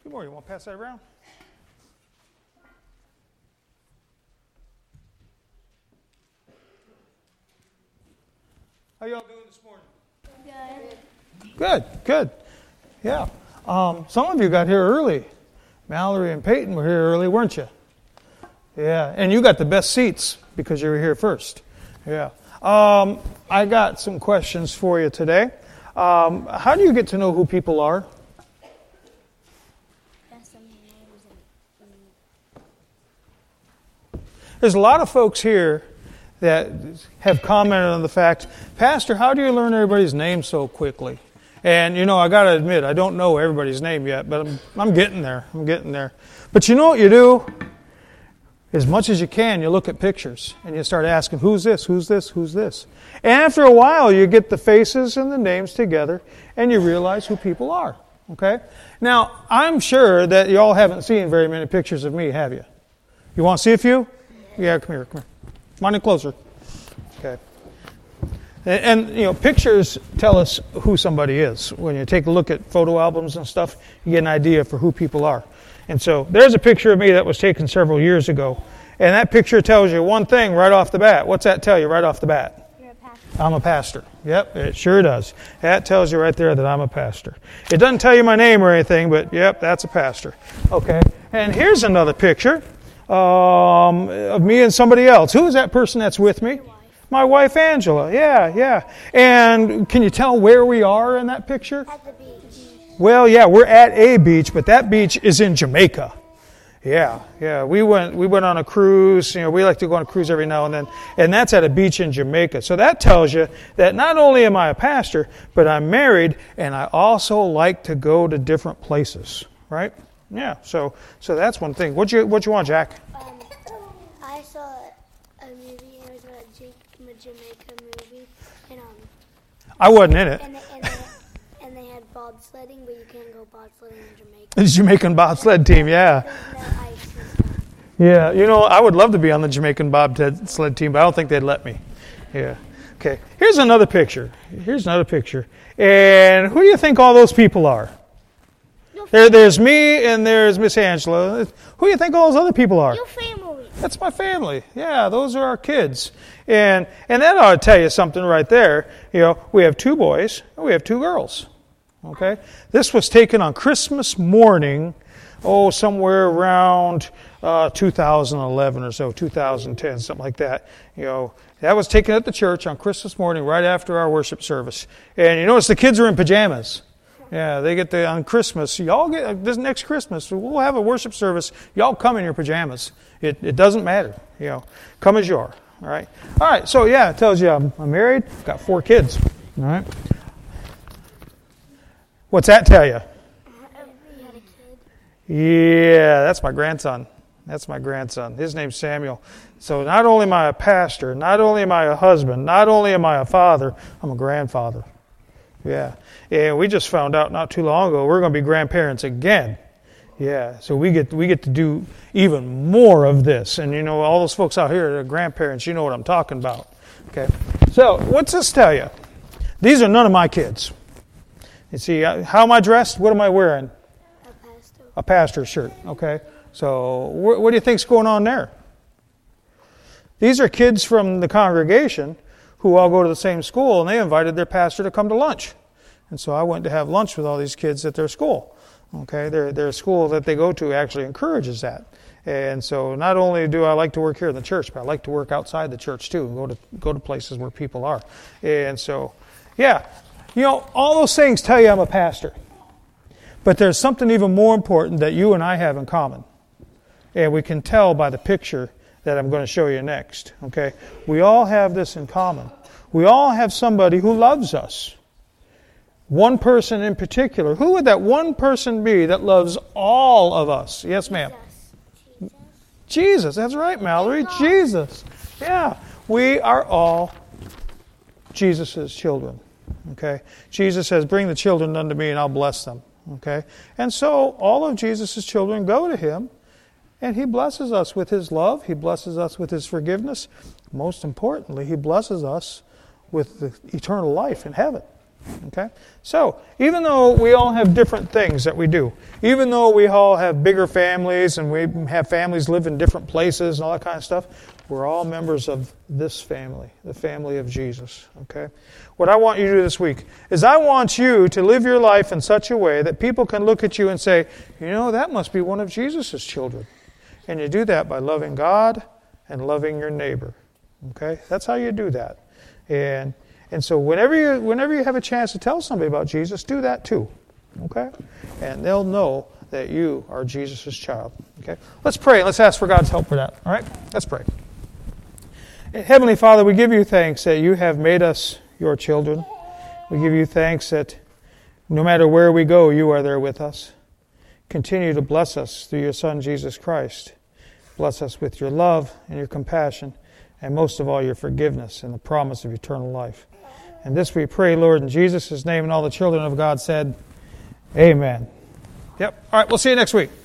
Good morning. You want to pass that around? How y'all doing this morning? Good. Good. Yeah. Some of you got here early. Mallory and Peyton were here early, weren't you? Yeah. And you got the best seats because you were here first. Yeah. I got some questions for you today. How do you get to know who people are? There's a lot of folks here that have commented on the fact, Pastor, how do you learn everybody's name so quickly? And, I got to admit, I don't know everybody's name yet, but I'm getting there. I'm getting there. But you know what you do? As much as you can, you look at pictures, and you start asking, who's this, who's this, who's this? And after a while, you get the faces and the names together, and you realize who people are. Okay? Now, I'm sure that you all haven't seen very many pictures of me, have you? You want to see a few? Yeah, come here. Come on in closer. Okay. And pictures tell us who somebody is. When you take a look at photo albums and stuff, you get an idea for who people are. And so there's a picture of me that was taken several years ago. And that picture tells you one thing right off the bat. What's that tell you right off the bat? You're a pastor. I'm a pastor. Yep, it sure does. That tells you right there that I'm a pastor. It doesn't tell you my name or anything, but yep, that's a pastor. Okay. And here's another picture of me and somebody else. Who is that person that's with me? My wife, Angela. Yeah. And can you tell where we are in that picture? At the beach. Well, yeah, we're at a beach, but that beach is in Jamaica. Yeah. We went on a cruise. We like to go on a cruise every now and then, and that's at a beach in Jamaica. So that tells you that not only am I a pastor, but I'm married, and I also like to go to different places. Right? Yeah. So that's one thing. What you want, Jack? I saw a movie. It was a Jamaica movie, and I wasn't in it. And they had bobsledding, but you can't go bobsledding in Jamaica. The Jamaican bobsled team, yeah. There's no ice and stuff. Yeah, I would love to be on the Jamaican bobsled team, but I don't think they'd let me. Yeah. Okay. Here's another picture. And who do you think all those people are? There's me and there's Miss Angela. Who do you think all those other people are? Your family. That's my family. Yeah, those are our kids. And that ought to tell you something right there. We have 2 boys and we have 2 girls. Okay? This was taken on Christmas morning, somewhere around 2011 or so, 2010, something like that. That was taken at the church on Christmas morning right after our worship service. And you notice the kids are in pajamas. Yeah, they get on Christmas. Y'all get this next Christmas. We'll have a worship service. Y'all come in your pajamas. It doesn't matter. Come as you are. All right. So yeah, it tells you I'm married. Got 4 kids. All right. What's that tell you? You had a kid. Yeah, that's my grandson. His name's Samuel. So not only am I a pastor, not only am I a husband, not only am I a father, I'm a grandfather. Yeah. And we just found out not too long ago we're going to be grandparents again. Yeah. So we get to do even more of this. And all those folks out here that are grandparents, you know what I'm talking about. Okay. So what's this tell you? These are none of my kids. You see, how am I dressed? What am I wearing? A pastor. A pastor's shirt. Okay. So what do you think's going on there? These are kids from the congregation who all go to the same school, and they invited their pastor to come to lunch. And so I went to have lunch with all these kids at their school. Okay, their school that they go to actually encourages that. And so not only do I like to work here in the church, but I like to work outside the church too, and go to places where people are. And so, yeah, all those things tell you I'm a pastor. But there's something even more important that you and I have in common. And we can tell by the picture that I'm going to show you next. Okay? We all have this in common. We all have somebody who loves us. One person in particular. Who would that one person be that loves all of us? Yes, ma'am. Jesus. That's right, Mallory. Jesus. Yeah. We are all Jesus' children. Okay? Jesus says, bring the children unto me and I'll bless them. Okay? And so all of Jesus' children go to Him. And He blesses us with His love. He blesses us with His forgiveness. Most importantly, He blesses us with the eternal life in heaven. Okay? So, even though we all have different things that we do, even though we all have bigger families and we have families live in different places and all that kind of stuff, we're all members of this family, the family of Jesus. Okay? What I want you to do this week is I want you to live your life in such a way that people can look at you and say, you know, that must be one of Jesus' children. And you do that by loving God and loving your neighbor. Okay? That's how you do that. And so whenever you have a chance to tell somebody about Jesus, do that too. Okay? And they'll know that you are Jesus' child. Okay? Let's pray. Let's ask for God's help for that. All right? Let's pray. Heavenly Father, we give you thanks that you have made us your children. We give you thanks that no matter where we go, you are there with us. Continue to bless us through your Son, Jesus Christ. Bless us with your love and your compassion, and most of all, your forgiveness and the promise of eternal life. And this we pray, Lord, in Jesus' name, and all the children of God said, Amen. Yep. All right, we'll see you next week.